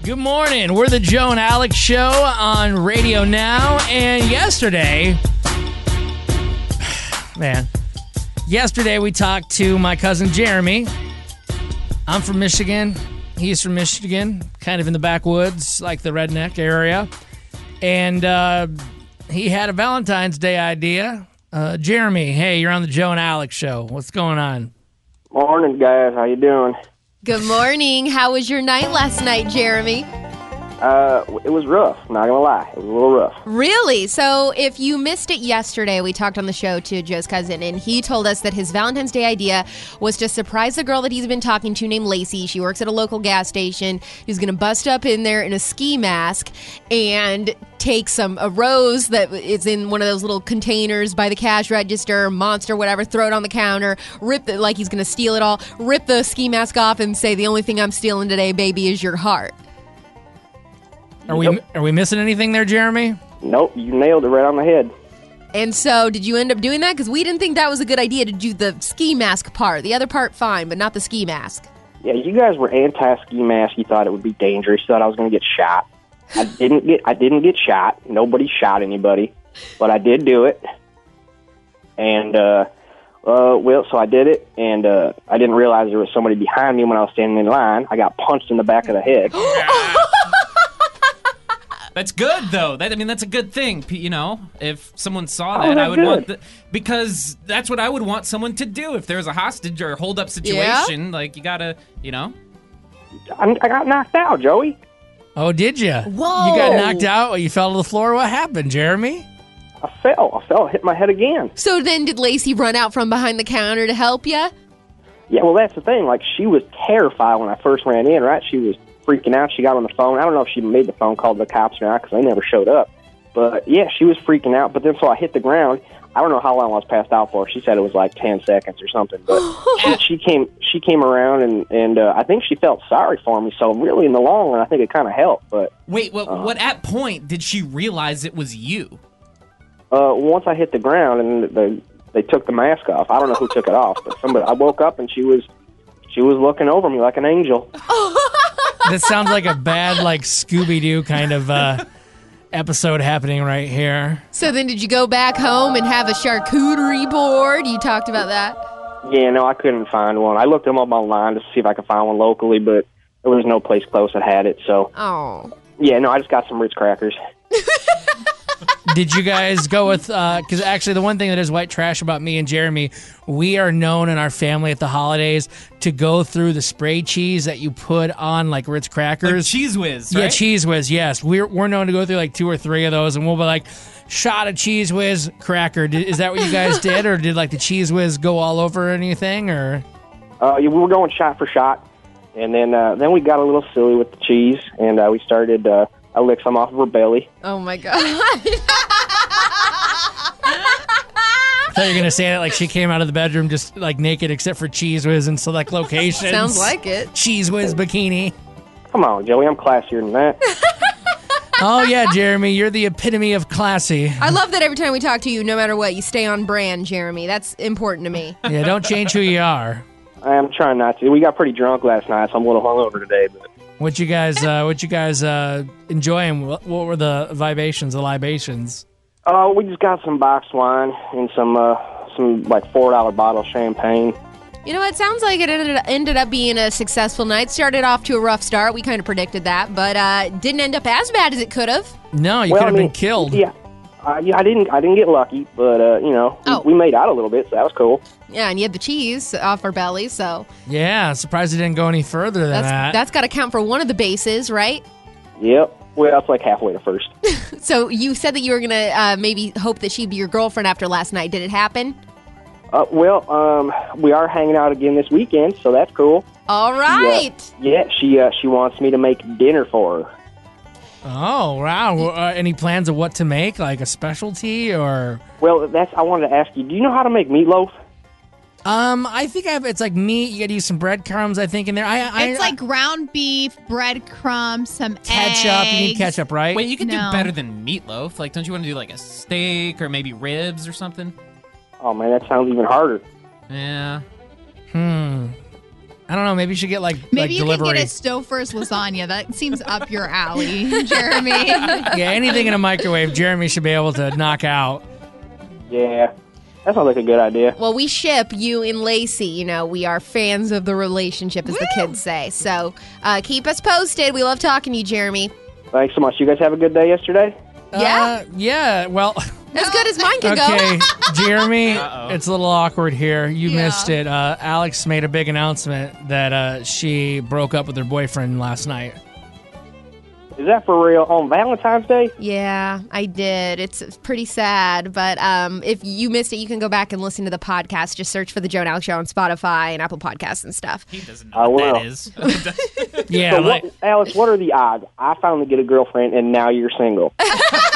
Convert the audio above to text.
Good morning. We're the Joe and Alex Show on Radio Now. And yesterday we talked to my cousin Jeremy. I'm from Michigan. He's from Michigan, kind of in the backwoods, like the redneck area. And he had a Valentine's Day idea. Jeremy, hey, you're on the Joe and Alex Show. What's going on? Morning, guys. How you doing? Good morning. How was your night last night, Jeremy? It was rough, not gonna lie. It was a little rough. Really? So if you missed it yesterday, we talked on the show to Joe's cousin, and he told us that his Valentine's Day idea was to surprise the girl that he's been talking to named Lacey. She works at a local gas station. He's going to bust up in there in a ski mask and take a rose that is in one of those little containers by the cash register, Monster, whatever, throw it on the counter, like he's going to steal it all, rip the ski mask off and say, "The only thing I'm stealing today, baby, is your heart." Are we missing anything there, Jeremy? Nope, you nailed it right on the head. And so did you end up doing that? Because we didn't think that was a good idea to do the ski mask part. The other part, fine, but not the ski mask. Yeah, you guys were anti-ski mask. You thought it would be dangerous. You thought I was going to get shot. I didn't get shot. Nobody shot anybody. But I did do it. And, so I did it, and I didn't realize there was somebody behind me when I was standing in line. I got punched in the back of the head. That's good, though. That's a good thing. You know, if someone saw that, I would want because that's what I would want someone to do if there's a hostage or hold-up situation. Yeah? Like, you gotta, you know. I got knocked out, Joey. Oh, did you? Whoa! You got knocked out? You fell to the floor? What happened, Jeremy? I fell. Hit my head again. So then, did Lacey run out from behind the counter to help you? Yeah, well, that's the thing. Like, she was terrified when I first ran in. Right? She was freaking out. She got on the phone. I don't know if she made the phone call to the cops or not because they never showed up. But, yeah, she was freaking out. But then so I hit the ground. I don't know how long I was passed out for. She said it was like 10 seconds or something. But she came around, and I think she felt sorry for me. So really, in the long run, I think it kind of helped. But wait, what at point did she realize it was you? Once I hit the ground, and they took the mask off. I don't know who took it off, but somebody. I woke up, and she was looking over me like an angel. This sounds like a bad, like, Scooby-Doo kind of episode happening right here. So then did you go back home and have a charcuterie board? You talked about that? Yeah, no, I couldn't find one. I looked them up online to see if I could find one locally, but there was no place close that had it. So, yeah, no, I just got some Ritz crackers. Did you guys go with, because actually the one thing that is white trash about me and Jeremy, we are known in our family at the holidays to go through the spray cheese that you put on like Ritz crackers. Like Cheese Whiz, right? Yeah, Cheese Whiz, yes. We're known to go through like 2 or 3 of those, and we'll be like, shot of Cheese Whiz cracker. Is that what you guys did, or did like the Cheese Whiz go all over anything, or? We were going shot for shot, and then we got a little silly with the cheese, and we started... I licked some off of her belly. Oh, my God. I thought you were going to say that like she came out of the bedroom just like naked except for Cheese Whiz in select locations. Sounds like it. Cheese Whiz bikini. Come on, Joey. I'm classier than that. Oh, yeah, Jeremy. You're the epitome of classy. I love that every time we talk to you, no matter what, you stay on brand, Jeremy. That's important to me. Yeah, don't change who you are. I'm trying not to. We got pretty drunk last night, so I'm a little hungover today, but... What you guys enjoying? What were the libations? Oh, we just got some boxed wine and some like $4 bottle of champagne. You know, it sounds like it ended up being a successful night. Started off to a rough start. We kind of predicted that, but didn't end up as bad as it could have. No, you could have been killed. Yeah. I didn't get lucky, but we made out a little bit, so that was cool. Yeah, and you had the cheese off our belly, so yeah, surprised it didn't go any further than that. That's got to count for one of the bases, right? Yep. Well, that's like halfway to first. So you said that you were gonna maybe hope that she'd be your girlfriend after last night. Did it happen? We are hanging out again this weekend, so that's cool. All right. She wants me to make dinner for her. Oh, wow. Any plans of what to make, like a specialty or? Well, I wanted to ask you, do you know how to make meatloaf? I think it's like meat. You got to use some breadcrumbs, I think, in there. It's like ground beef, breadcrumbs, some ketchup. Eggs. You need ketchup, right? Wait, you can do better than meatloaf. Like, don't you want to do like a steak or maybe ribs or something? Oh, man, that sounds even harder. Yeah. I don't know. Maybe you should get like Maybe you delivery. can get a Stouffer's lasagna. That seems up your alley, Jeremy. Yeah, anything in a microwave, Jeremy should be able to knock out. Yeah, that sounds like a good idea. Well, we ship you and Lacey. You know, we are fans of the relationship, as the kids say. So keep us posted. We love talking to you, Jeremy. Thanks so much. You guys have a good day yesterday? Yeah? Yeah. Well, As good as mine can okay, go. Jeremy, it's a little awkward here. You Yeah. missed it. Alex made a big announcement that she broke up with her boyfriend last night. Is that for real? On Valentine's Day? Yeah, I did. It's pretty sad, but if you missed it, you can go back and listen to the podcast. Just search for The Joe and Alex Show on Spotify and Apple Podcasts and stuff. He doesn't I know what will. that is. Yeah, So Alex, what are the odds? I finally get a girlfriend and now you're single.